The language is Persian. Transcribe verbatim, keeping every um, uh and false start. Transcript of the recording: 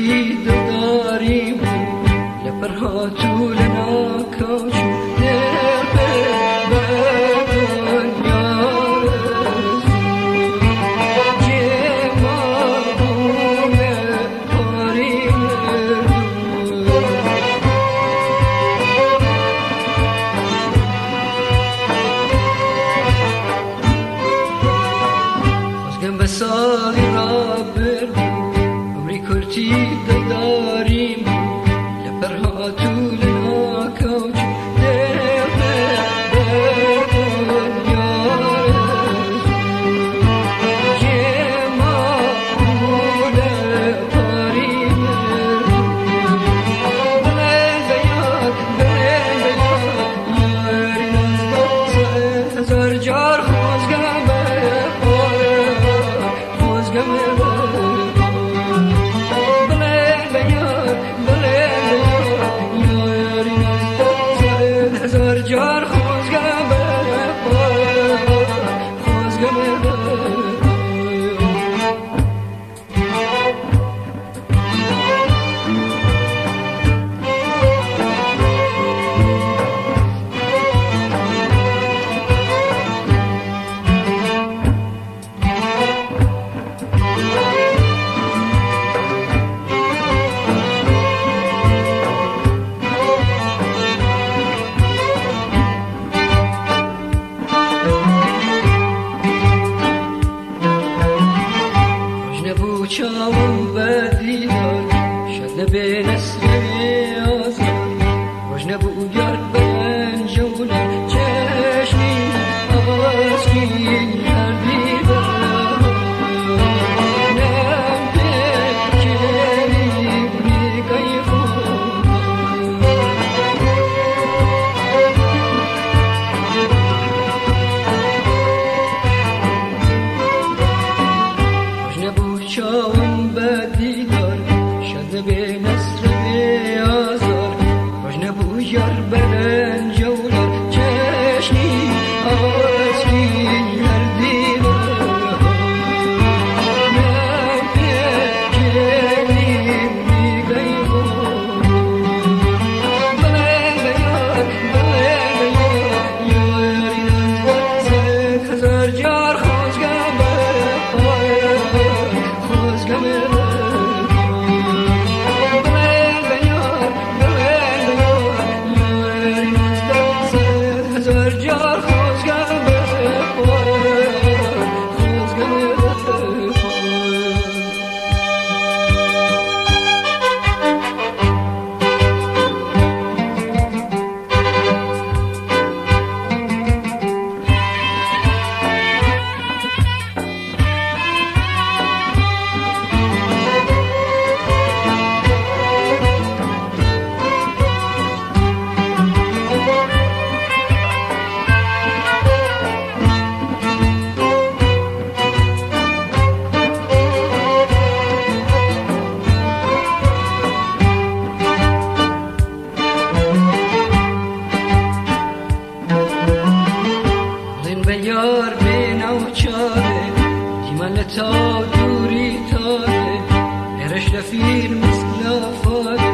کرتی داری بود لپرها تو لنا کوچو دل بدون یارز جما بونه پاری ازگم بسالی را بردی عمری کرتی داریم لپرها طول ناکوچ دل بدون یارز جما بونه پاری بلند یاد بلند یاد یاری نزد هزار جار خوزگم به خوزگم هزار جار خوزگم خوزگم چاوم بدی داد شد به نسل آزاد وجنبو گرد بن جولن چشمی آسکین هردی برام نم بکری بی کیفون وجنبو چاوم بدی دار شد به نسل آزار وجنبو یار بلن جولار چشمی آسکین هردی برام نم بکری بی کیفون بلند یار بلند یار یاری نزد هزار جار خوزگم خوزگم هزار جار خوزگم یار بینو چاره دیمال تا دوری تاره ارش لفیر مثل فاده